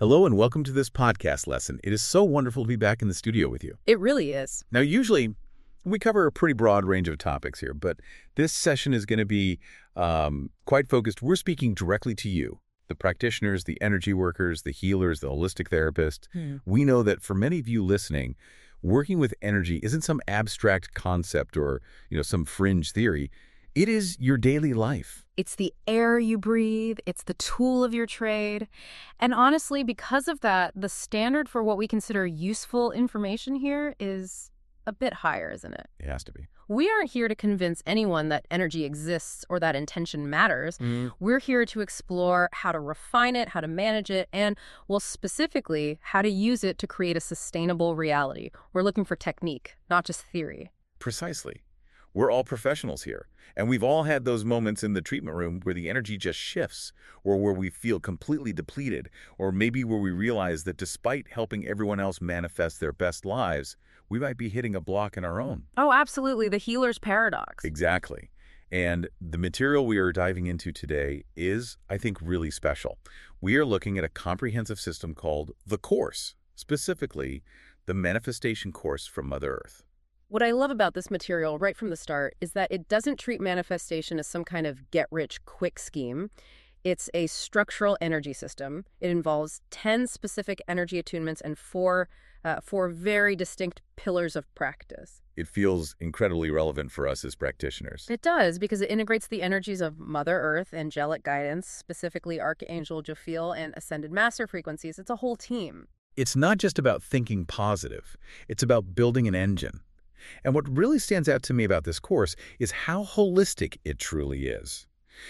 Hello and welcome to this podcast lesson. It is so wonderful to be back in the studio with you. It really is. Now, usually we cover a pretty broad range of topics here, but this session is going to be quite focused. We're speaking directly to you, the practitioners, the energy workers, the healers, the holistic therapists. We know that for many of you listening, working with energy isn't some abstract concept or, some fringe theory. It is your daily life. It's the air you breathe. It's the tool of your trade. And honestly, because of that, the standard for what we consider useful information here is a bit higher, isn't it? It has to be. We aren't here to convince anyone that energy exists or that intention matters. We're here to explore how to refine it, how to manage it, and, well, specifically, how to use it to create a sustainable reality. We're looking for technique, not just theory. Precisely. We're all professionals here, and we've all had those moments in the treatment room where the energy just shifts, or where we feel completely depleted, or maybe where we realize that despite helping everyone else manifest their best lives, we might be hitting a block in our own. Oh, absolutely. The healer's paradox. Exactly. And the material we are diving into today is, I think, really special. We are looking at a comprehensive system called the Course, specifically the Manifestation Course from Mother Earth. What I love about this material right from the start is that it doesn't treat manifestation as some kind of get-rich-quick scheme. It's a structural energy system. It involves 10 specific energy attunements and four very distinct pillars of practice. It feels incredibly relevant for us as practitioners. It does, because it integrates the energies of Mother Earth, angelic guidance, specifically Archangel Jophiel, and Ascended Master frequencies. It's a whole team. It's not just about thinking positive. It's about building an engine. And what really stands out to me about this course is how holistic it truly is.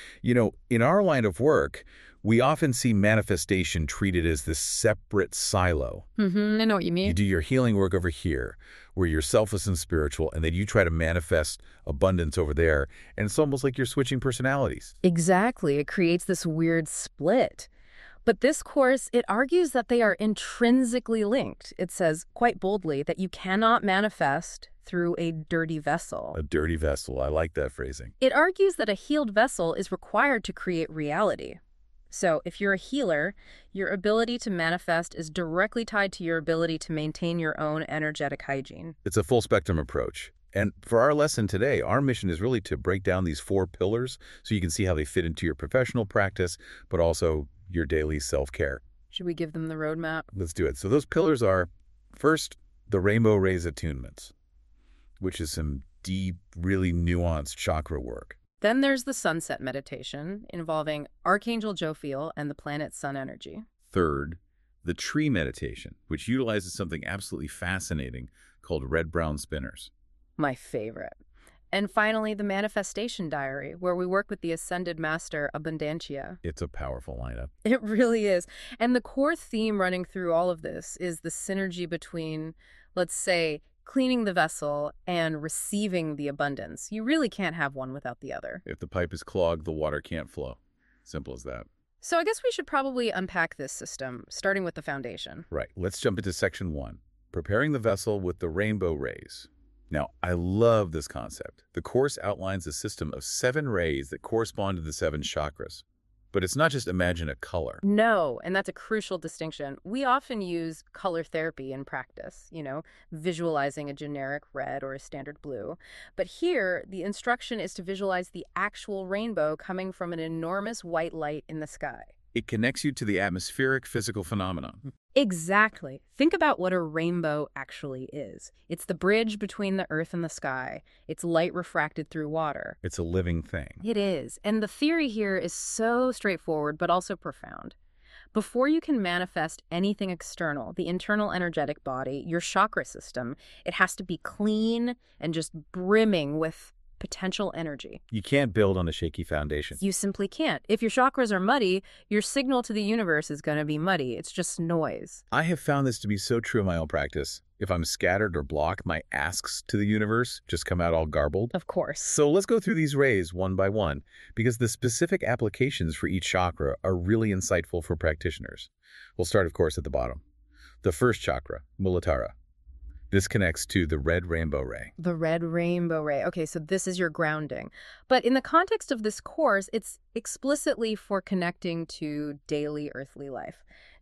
In our line of work, we often see manifestation treated as this separate silo. I know what you mean. You do your healing work over here, where you're selfless and spiritual, and then you try to manifest abundance over there, and it's almost like you're switching personalities. Exactly. It creates this weird split. But this course, it argues that they are intrinsically linked. It says, quite boldly, that you cannot manifest through a dirty vessel. A dirty vessel. I like that phrasing. It argues that a healed vessel is required to create reality. So if you're a healer, your ability to manifest is directly tied to your ability to maintain your own energetic hygiene. It's a full spectrum approach. And for our lesson today, our mission is really to break down these 4 pillars so you can see how they fit into your professional practice, but also your daily self-care. Should we give them the roadmap? Let's do it. So those pillars are, first, the Rainbow Rays attunements, which is some deep, really nuanced chakra work. Then there's the sunset meditation involving Archangel Jophiel and the planet sun energy. Third, the tree meditation, which utilizes something absolutely fascinating called red-brown spinners. My favorite. And finally, the manifestation diary, where we work with the Ascended Master Abundantia. It's a powerful lineup. It really is. And the core theme running through all of this is the synergy between, let's say, cleaning the vessel and receiving the abundance. You really can't have one without the other. If the pipe is clogged, the water can't flow. Simple as that. So I guess we should probably unpack this system, starting with the foundation. Right. Let's jump into section 1, preparing the vessel with the rainbow rays. Now, I love this concept. The Course outlines a system of 7 rays that correspond to the 7 chakras. But it's not just imagine a color. No, and that's a crucial distinction. We often use color therapy in practice, visualizing a generic red or a standard blue. But here, the instruction is to visualize the actual rainbow coming from an enormous white light in the sky. It connects you to the atmospheric physical phenomenon. Exactly. Think about what a rainbow actually is. It's the bridge between the earth and the sky. It's light refracted through water. It's a living thing. It is. And the theory here is so straightforward, but also profound. Before you can manifest anything external, the internal energetic body, your chakra system, it has to be clean and just brimming with potential energy. You can't build on a shaky foundation. You simply can't. If your chakras are muddy, your signal to the universe is going to be muddy. It's just noise. I have found this to be so true in my own practice. If I'm scattered or blocked, my asks to the universe just come out all garbled. Of course. So let's go through these rays one by one, because the specific applications for each chakra are really insightful for practitioners. We'll start, of course, at the bottom. The first chakra, Muladhara. This connects to the red rainbow ray. The red rainbow ray. Okay, so this is your grounding. But in the context of this course, it's explicitly for connecting to daily earthly life.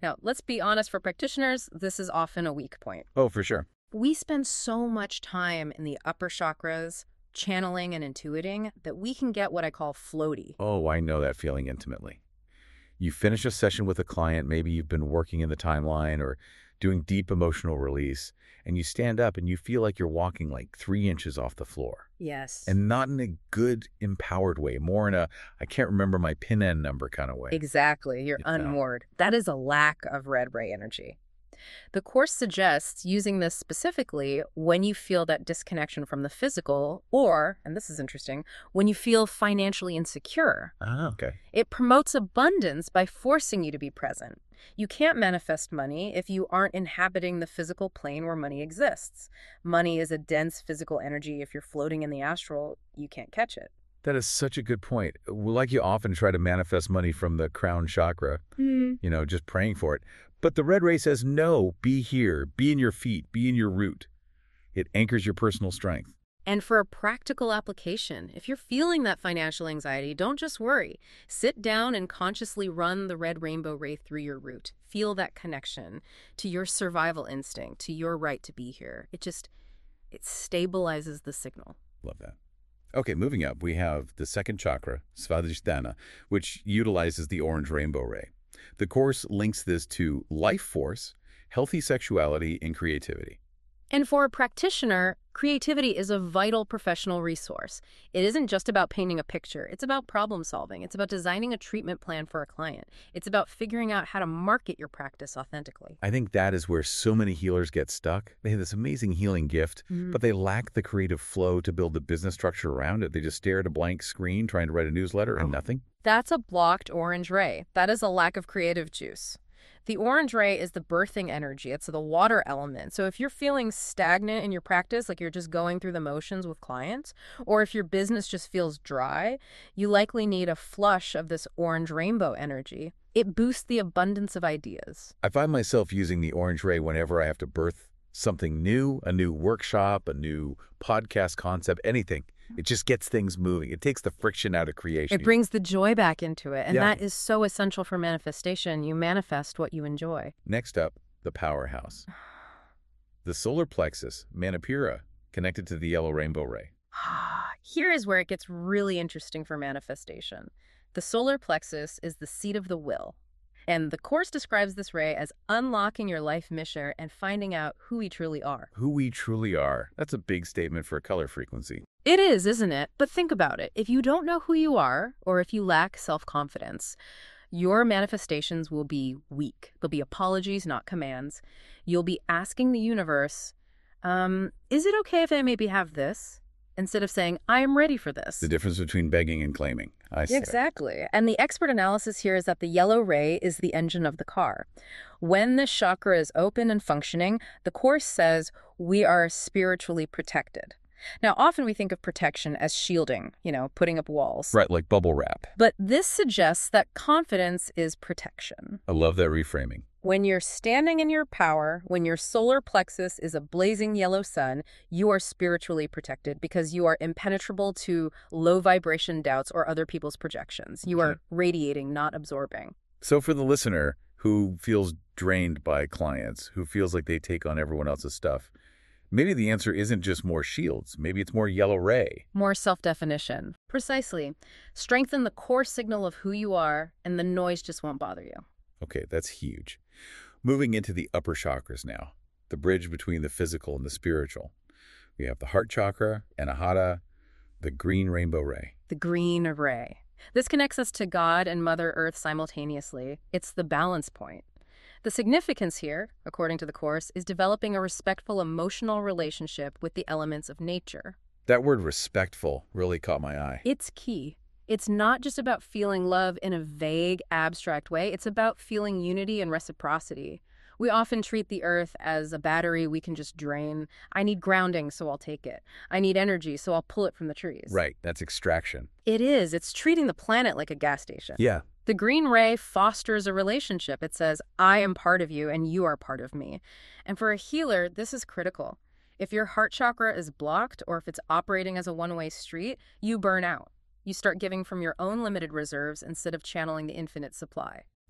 Now, let's be honest, for practitioners, this is often a weak point. Oh, for sure. We spend so much time in the upper chakras, channeling and intuiting, that we can get what I call floaty. Oh, I know that feeling intimately. You finish a session with a client, maybe you've been working in the timeline or doing deep emotional release, and you stand up and you feel like you're walking like 3 inches off the floor. Yes. And not in a good, empowered way, more in a, I can't remember my PIN N number kind of way. Exactly. You're unmoored. That is a lack of red ray energy. The Course suggests using this specifically when you feel that disconnection from the physical or, and this is interesting, when you feel financially insecure. Ah, okay. It promotes abundance by forcing you to be present. You can't manifest money if you aren't inhabiting the physical plane where money exists. Money is a dense physical energy. If you're floating in the astral, you can't catch it. That is such a good point. Like you often try to manifest money from the crown chakra, just praying for it. But the red ray says, no, be here, be in your feet, be in your root. It anchors your personal strength. And for a practical application, if you're feeling that financial anxiety, don't just worry. Sit down and consciously run the red rainbow ray through your root. Feel that connection to your survival instinct, to your right to be here. It stabilizes the signal. Love that. Okay, moving up, we have the second chakra, Svadhisthana, which utilizes the orange rainbow ray. The Course links this to life force, healthy sexuality, and creativity. And for a practitioner, creativity is a vital professional resource. It isn't just about painting a picture. It's about problem solving. It's about designing a treatment plan for a client. It's about figuring out how to market your practice authentically. I think that is where so many healers get stuck. They have this amazing healing gift, but they lack the creative flow to build the business structure around it. They just stare at a blank screen trying to write a newsletter and nothing. That's a blocked orange ray. That is a lack of creative juice. The orange ray is the birthing energy. It's the water element. So if you're feeling stagnant in your practice, like you're just going through the motions with clients, or if your business just feels dry, you likely need a flush of this orange rainbow energy. It boosts the abundance of ideas. I find myself using the orange ray whenever I have to birth something new, a new workshop, a new podcast concept, anything. It just gets things moving. It takes the friction out of creation. It brings the joy back into it, and that is so essential for manifestation. You manifest what you enjoy. Next up, the powerhouse. The solar plexus, Manipura, connected to the yellow rainbow ray. Here is where it gets really interesting for manifestation. The solar plexus is the seat of the will. And the Course describes this ray as unlocking your life mission and finding out who we truly are. Who we truly are. That's a big statement for a color frequency. It is, isn't it? But think about it. If you don't know who you are, or if you lack self-confidence, your manifestations will be weak. They'll be apologies, not commands. You'll be asking the universe, is it okay if I maybe have this? Instead of saying, I am ready for this. The difference between begging and claiming. I see. Exactly. And the expert analysis here is that the yellow ray is the engine of the car. When this chakra is open and functioning, the Course says we are spiritually protected. Now, often we think of protection as shielding, putting up walls. Right, like bubble wrap. But this suggests that confidence is protection. I love that reframing. When you're standing in your power, when your solar plexus is a blazing yellow sun, you are spiritually protected because you are impenetrable to low vibration doubts or other people's projections. You are radiating, not absorbing. So for the listener who feels drained by clients, who feels like they take on everyone else's stuff, maybe the answer isn't just more shields. Maybe it's more yellow ray. More self-definition. Precisely. Strengthen the core signal of who you are, and the noise just won't bother you. Okay, that's huge. Moving into the upper chakras now, the bridge between the physical and the spiritual. We have the heart chakra, Anahata, the green rainbow ray. The green ray. This connects us to God and Mother Earth simultaneously. It's the balance point. The significance here, according to the Course, is developing a respectful emotional relationship with the elements of nature. That word respectful really caught my eye. It's key. It's not just about feeling love in a vague, abstract way. It's about feeling unity and reciprocity. We often treat the earth as a battery we can just drain. I need grounding, so I'll take it. I need energy, so I'll pull it from the trees. Right, that's extraction. It is. It's treating the planet like a gas station. Yeah. The green ray fosters a relationship. It says, I am part of you and you are part of me. And for a healer, this is critical. If your heart chakra is blocked or if it's operating as a one-way street, you burn out. You start giving from your own limited reserves instead of channeling the infinite supply.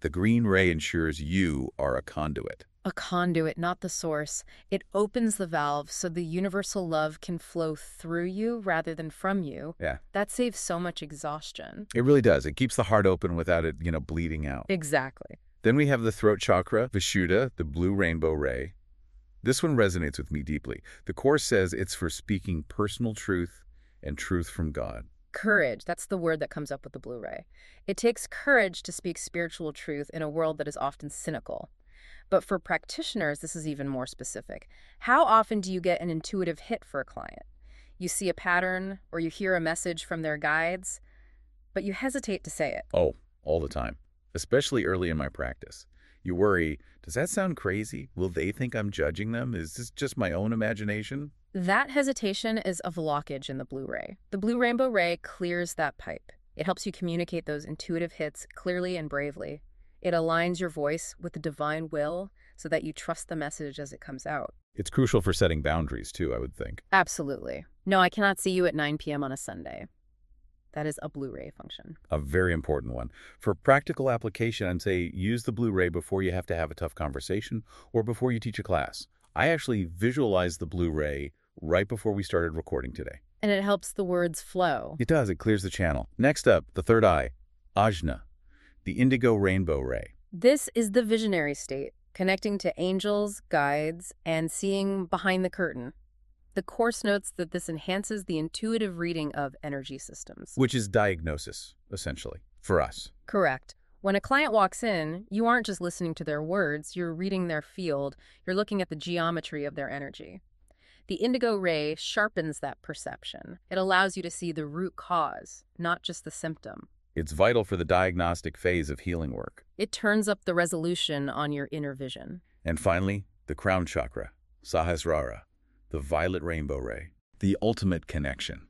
The green ray ensures you are a conduit. A conduit, not the source. It opens the valve so the universal love can flow through you rather than from you. Yeah, That saves so much exhaustion. it really does. It keeps the heart open without it, bleeding out. Exactly. Then we have the throat chakra, Vishuddha, the blue rainbow ray. This one resonates with me deeply. The Course says it's for speaking personal truth and truth from God. Courage, that's the word that comes up with the blue ray. It takes courage to speak spiritual truth in a world that is often cynical. But for practitioners, this is even more specific. How often do you get an intuitive hit for a client? You see a pattern or you hear a message from their guides, but you hesitate to say it. Oh, all the time, especially early in my practice. You worry, does that sound crazy? Will they think I'm judging them? Is this just my own imagination? That hesitation is a blockage in the blue ray. The blue rainbow ray clears that pipe. It helps you communicate those intuitive hits clearly and bravely. It aligns your voice with the divine will so that you trust the message as it comes out. It's crucial for setting boundaries, too, I would think. Absolutely. No, I cannot see you at 9 p.m. on a Sunday. That is a blue ray function. A very important one. For practical application, I'd say use the blue ray before you have to have a tough conversation or before you teach a class. I actually visualized the blue ray right before we started recording today. And it helps the words flow. It does. It clears the channel. Next up, the third eye, Ajna, the indigo rainbow ray. This is the visionary state, connecting to angels, guides, and seeing behind the curtain. The Course notes that this enhances the intuitive reading of energy systems. Which is diagnosis, essentially, for us. Correct. When a client walks in, you aren't just listening to their words, you're reading their field, you're looking at the geometry of their energy. The indigo ray sharpens that perception. It allows you to see the root cause, not just the symptom. It's vital for the diagnostic phase of healing work. It turns up the resolution on your inner vision. And finally, the crown chakra, Sahasrara, the violet rainbow ray, the ultimate connection.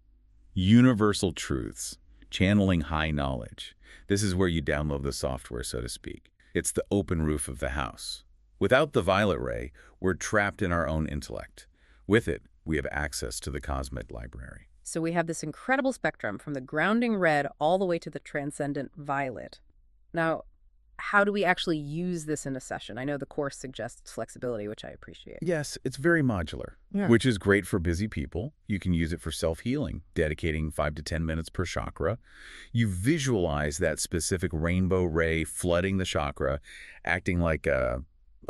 Universal truths, channeling high knowledge. This is where you download the software, so to speak. It's the open roof of the house. Without the violet ray, we're trapped in our own intellect. With it, we have access to the cosmic library. So we have this incredible spectrum from the grounding red all the way to the transcendent violet. Now, how do we actually use this in a session? I know the Course suggests flexibility, which I appreciate. Yes, it's very modular, which is great for busy people. You can use it for self-healing, dedicating 5 to 10 minutes per chakra. You visualize that specific rainbow ray flooding the chakra, acting like a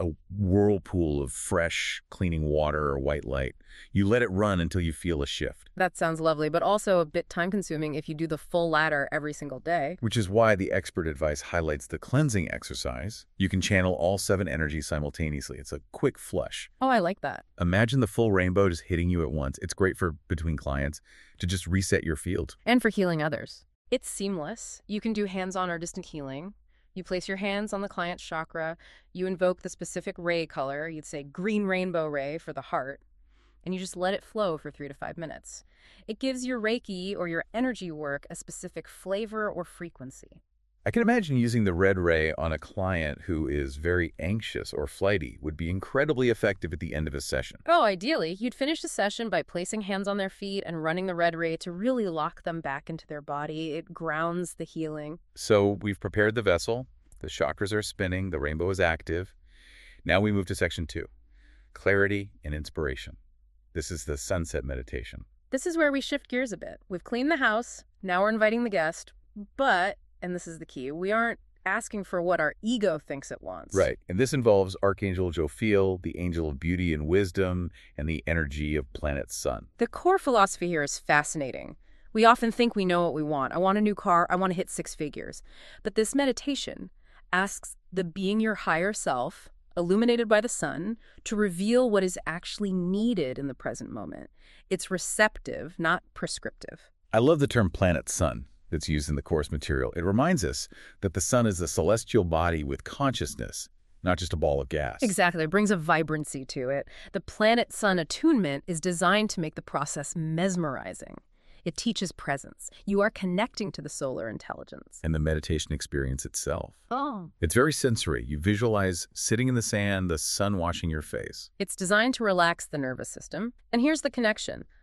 whirlpool of fresh, cleaning water or white light. You let it run until you feel a shift. That sounds lovely, but also a bit time-consuming if you do the full ladder every single day. Which is why the expert advice highlights the cleansing exercise. You can channel all 7 energies simultaneously. It's a quick flush. Oh, I like that. Imagine the full rainbow just hitting you at once. It's great for between clients to just reset your field. And for healing others. It's seamless. You can do hands-on or distant healing. You place your hands on the client's chakra, you invoke the specific ray color, you'd say green rainbow ray for the heart, and you just let it flow for 3 to 5 minutes. It gives your Reiki or your energy work a specific flavor or frequency. I can imagine using the red ray on a client who is very anxious or flighty would be incredibly effective at the end of a session. Oh, ideally, you'd finish the session by placing hands on their feet and running the red ray to really lock them back into their body. It grounds the healing. So we've prepared the vessel, the chakras are spinning, the rainbow is active. Now we move to section 2, clarity and inspiration. This is the sunset meditation. This is where we shift gears a bit. We've cleaned the house, now we're inviting the guest, but, and this is the key, we aren't asking for what our ego thinks it wants. Right, and this involves Archangel Jophiel, the angel of beauty and wisdom, and the energy of planet Sun. The core philosophy here is fascinating. We often think we know what we want. I want a new car, I want to hit 6 figures. But this meditation asks the being your higher self, illuminated by the sun, to reveal what is actually needed in the present moment. It's receptive, not prescriptive. I love the term planet Sun that's used in the Course material. It reminds us that the sun is a celestial body with consciousness, not just a ball of gas. Exactly. It brings a vibrancy to it. The planet-sun attunement is designed to make the process mesmerizing. It teaches presence. You are connecting to the solar intelligence. And the meditation experience itself. Oh. It's very sensory. You visualize sitting in the sand, the sun washing your face. It's designed to relax the nervous system. And here's the connection.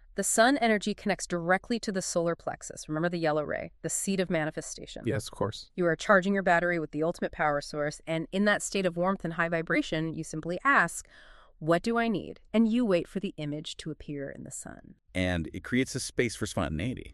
The sun energy connects directly to the solar plexus. Remember the yellow ray, the seat of manifestation. Yes, of course. You are charging your battery with the ultimate power source, and in that state of warmth and high vibration, you simply ask, what do I need? And you wait for the image to appear in the sun. And it creates a space for spontaneity.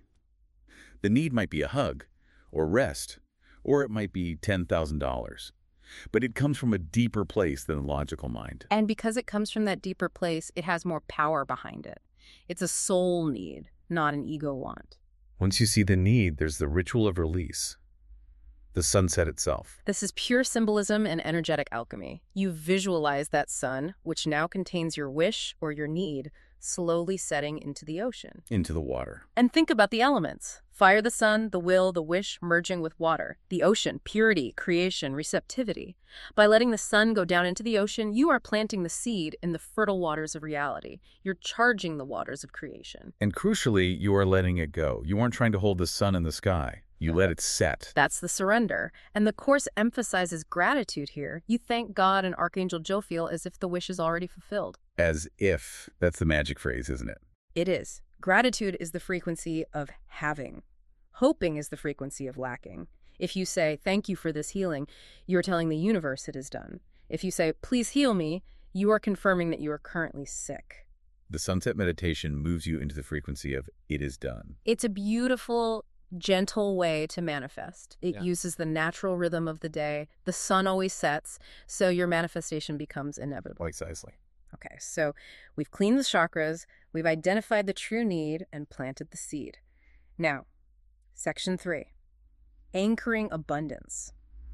The need might be a hug, or rest, or it might be $10,000. But it comes from a deeper place than the logical mind. And because it comes from that deeper place, it has more power behind it. It's a soul need, not an ego want. Once you see the need, there's the ritual of release. The sunset itself. This is pure symbolism and energetic alchemy. You visualize that sun, which now contains your wish or your need, slowly setting into the ocean. Into the water. And think about the elements. Fire, the sun, the will, the wish merging with water. The ocean, purity, creation, receptivity. By letting the sun go down into the ocean, you are planting the seed in the fertile waters of reality. You're charging the waters of creation. And crucially, you are letting it go. You aren't trying to hold the sun in the sky. You let it set. That's the surrender. And the Course emphasizes gratitude here. You thank God and Archangel Jophiel as if the wish is already fulfilled. As if. That's the magic phrase, isn't it? It is. Gratitude is the frequency of having. Hoping is the frequency of lacking. If you say, thank you for this healing, you are telling the universe it is done. If you say, please heal me, you are confirming that you are currently sick. The sunset meditation moves you into the frequency of it is done. It's a beautiful, gentle way to manifest. It uses the natural rhythm of the day. The sun always sets, so your manifestation becomes inevitable. Precisely. Okay, so we've cleaned the chakras, we've identified the true need, and planted the seed. Now, Section 3, anchoring abundance.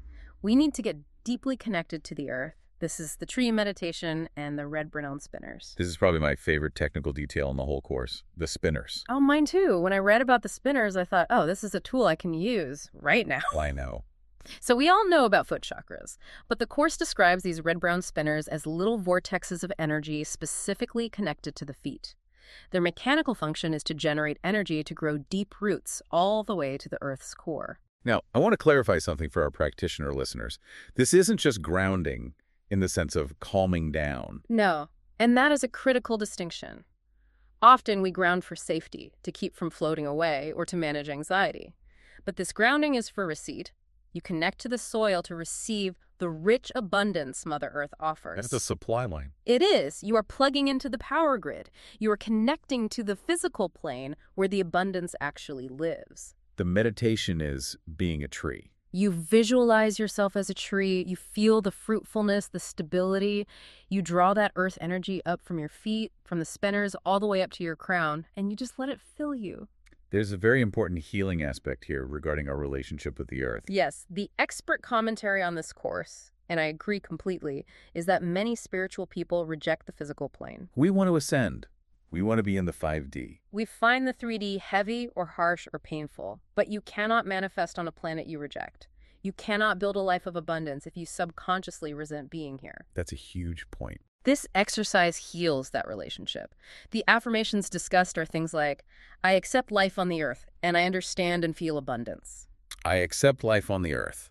We need to get deeply connected to the earth. This is the tree meditation and the red Brunel spinners. This is probably my favorite technical detail in the whole course, the spinners. Oh, mine too. When I read about the spinners, I thought, oh, this is a tool I can use right now. Well, I know. So we all know about foot chakras, but the Course describes these red-brown spinners as little vortexes of energy specifically connected to the feet. Their mechanical function is to generate energy to grow deep roots all the way to the Earth's core. Now, I want to clarify something for our practitioner listeners. This isn't just grounding in the sense of calming down. No, and that is a critical distinction. Often we ground for safety, to keep from floating away or to manage anxiety. But this grounding is for receipt. You connect to the soil to receive the rich abundance Mother Earth offers. That's a supply line. It is. You are plugging into the power grid. You are connecting to the physical plane where the abundance actually lives. The meditation is being a tree. You visualize yourself as a tree. You feel the fruitfulness, the stability. You draw that earth energy up from your feet, from the spinners, all the way up to your crown, and you just let it fill you. There's a very important healing aspect here regarding our relationship with the earth. Yes, the expert commentary on this course, and I agree completely, is that many spiritual people reject the physical plane. We want to ascend. We want to be in the 5D. We find the 3D heavy or harsh or painful, but you cannot manifest on a planet you reject. You cannot build a life of abundance if you subconsciously resent being here. That's a huge point. This exercise heals that relationship. The affirmations discussed are things like, I accept life on the earth, and I understand and feel abundance. I accept life on the earth.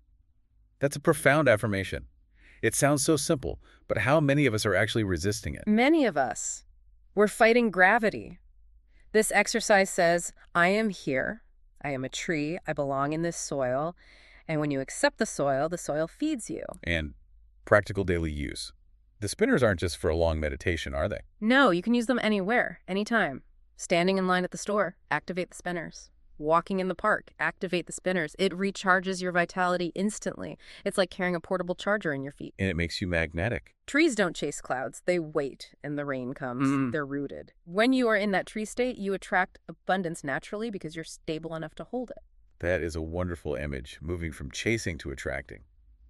That's a profound affirmation. It sounds so simple, but how many of us are actually resisting it? Many of us. We're fighting gravity. This exercise says, I am here. I am a tree. I belong in this soil. And when you accept the soil feeds you. And practical daily use. The spinners aren't just for a long meditation, are they? No, you can use them anywhere, anytime. Standing in line at the store, activate the spinners. Walking in the park, activate the spinners. It recharges your vitality instantly. It's like carrying a portable charger in your feet. And it makes you magnetic. Trees don't chase clouds. They wait, and the rain comes. They're rooted. When you are in that tree state, you attract abundance naturally because you're stable enough to hold it. That is a wonderful image, moving from chasing to attracting.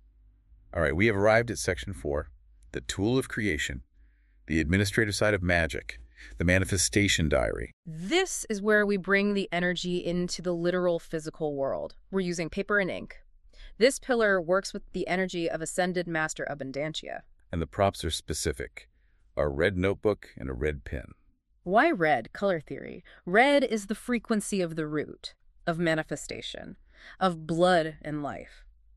All right, we have arrived at Section 4, the tool of creation, the administrative side of magic, the manifestation diary. This is where we bring the energy into the literal physical world. We're using paper and ink. This pillar works with the energy of Ascended Master Abundantia. And the props are specific. A red notebook and a red pen. Why red? Color theory. Red is the frequency of the root, of manifestation, of blood and life.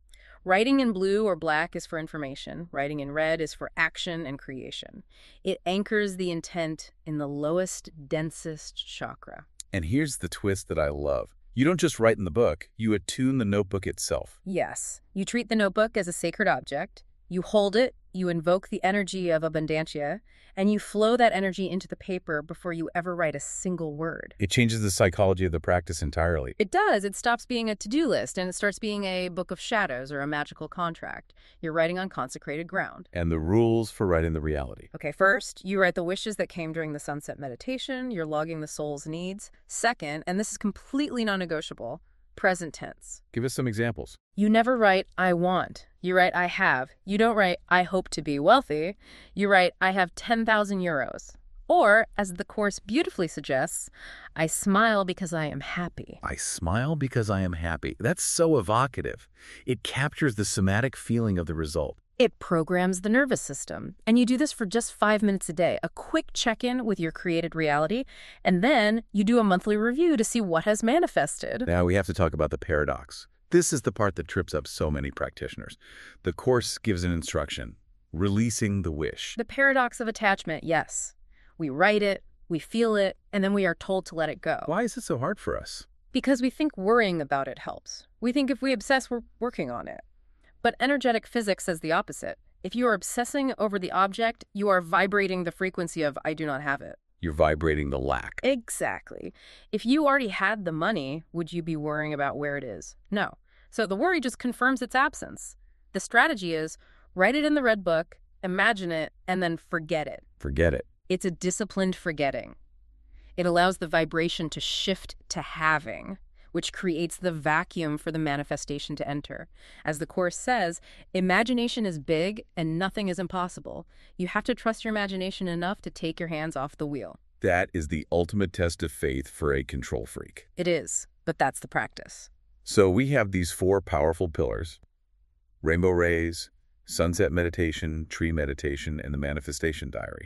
Writing in blue or black is for information. Writing in red is for action and creation. It anchors the intent in the lowest, densest chakra. And here's the twist that I love. You don't just write in the book, you attune the notebook itself. Yes, you treat the notebook as a sacred object. You hold it, you invoke the energy of abundantia, and you flow that energy into the paper before you ever write a single word. It changes the psychology of the practice entirely. It does. It stops being a to-do list and it starts being a book of shadows or a magical contract. You're writing on consecrated ground. And the rules for writing the reality. Okay, first, you write the wishes that came during the sunset meditation. You're logging the soul's needs. Second, and this is completely non-negotiable, present tense. Give us some examples. You never write, I want. You write, I have. You don't write, I hope to be wealthy. You write, I have 10,000 euros. Or, as the Course beautifully suggests, I smile because I am happy. I smile because I am happy. That's so evocative. It captures the somatic feeling of the result. It programs the nervous system. And you do this for just 5 minutes a day, a quick check-in with your created reality, and then you do a monthly review to see what has manifested. Now we have to talk about the paradox. This is the part that trips up so many practitioners. The Course gives an instruction, releasing the wish. The paradox of attachment, yes. We write it, we feel it, and then we are told to let it go. Why is it so hard for us? Because we think worrying about it helps. We think if we obsess, we're working on it. But energetic physics says the opposite. If you are obsessing over the object, you are vibrating the frequency of I do not have it. You're vibrating the lack. Exactly. If you already had the money, would you be worrying about where it is? No. So the worry just confirms its absence. The strategy is write it in the red book, imagine it, and then forget it. Forget it. It's a disciplined forgetting. It allows the vibration to shift to having, which creates the vacuum for the manifestation to enter. As the Course says, imagination is big and nothing is impossible. You have to trust your imagination enough to take your hands off the wheel. That is the ultimate test of faith for a control freak. It is, but that's the practice. So we have these 4 powerful pillars: rainbow rays, sunset meditation, tree meditation, and the manifestation diary.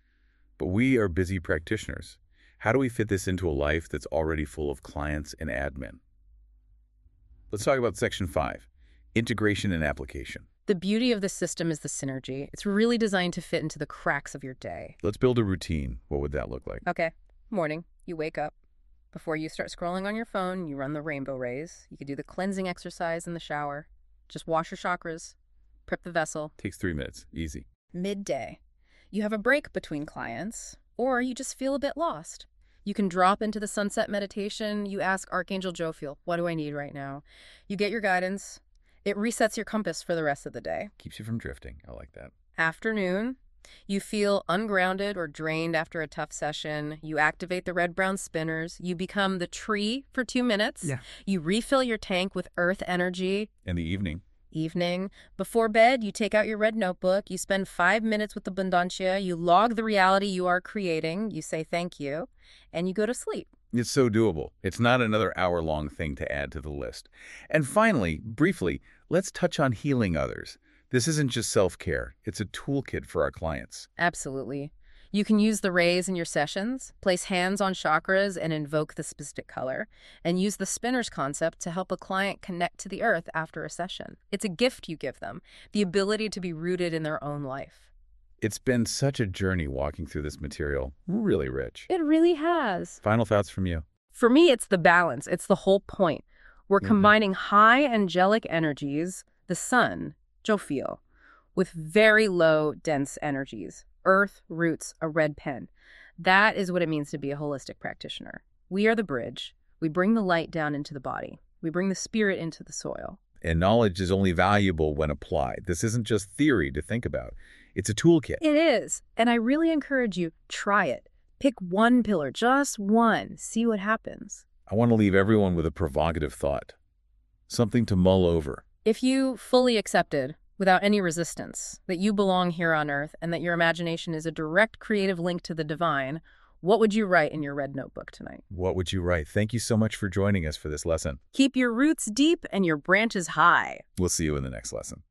But we are busy practitioners. How do we fit this into a life that's already full of clients and admin? Let's talk about Section 5, integration and application. The beauty of the system is the synergy. It's really designed to fit into the cracks of your day. Let's build a routine. What would that look like? Okay, morning, you wake up. Before you start scrolling on your phone, you run the rainbow rays. You could do the cleansing exercise in the shower. Just wash your chakras, prep the vessel. Takes 3 minutes. Easy. Midday. You have a break between clients, or you just feel a bit lost. You can drop into the sunset meditation. You ask Archangel Jophiel, what do I need right now? You get your guidance. It resets your compass for the rest of the day. Keeps you from drifting. I like that. Afternoon. You feel ungrounded or drained after a tough session. You activate the red-brown spinners. You become the tree for 2 minutes. Yeah. You refill your tank with earth energy. In the evening. Before bed, you take out your red notebook. You spend 5 minutes with abundantia. You log the reality you are creating. You say thank you. And you go to sleep. It's so doable. It's not another hour-long thing to add to the list. And finally, briefly, let's touch on healing others. This isn't just self-care. It's a toolkit for our clients. Absolutely. You can use the rays in your sessions, place hands on chakras and invoke the specific color, and use the spinners concept to help a client connect to the earth after a session. It's a gift you give them, the ability to be rooted in their own life. It's been such a journey walking through this material. Really rich. It really has. Final thoughts from you? For me, it's the balance. It's the whole point. We're combining high angelic energies, the sun, Jophiel, with very low, dense energies, earth, roots, a red pen. That is what it means to be a holistic practitioner. We are the bridge. We bring the light down into the body. We bring the spirit into the soil. And knowledge is only valuable when applied. This isn't just theory to think about. It's a toolkit. It is. And I really encourage you, try it. Pick one pillar, just one. See what happens. I want to leave everyone with a provocative thought. Something to mull over. If you fully accepted, without any resistance, that you belong here on Earth and that your imagination is a direct creative link to the divine, what would you write in your red notebook tonight? What would you write? Thank you so much for joining us for this lesson. Keep your roots deep and your branches high. We'll see you in the next lesson.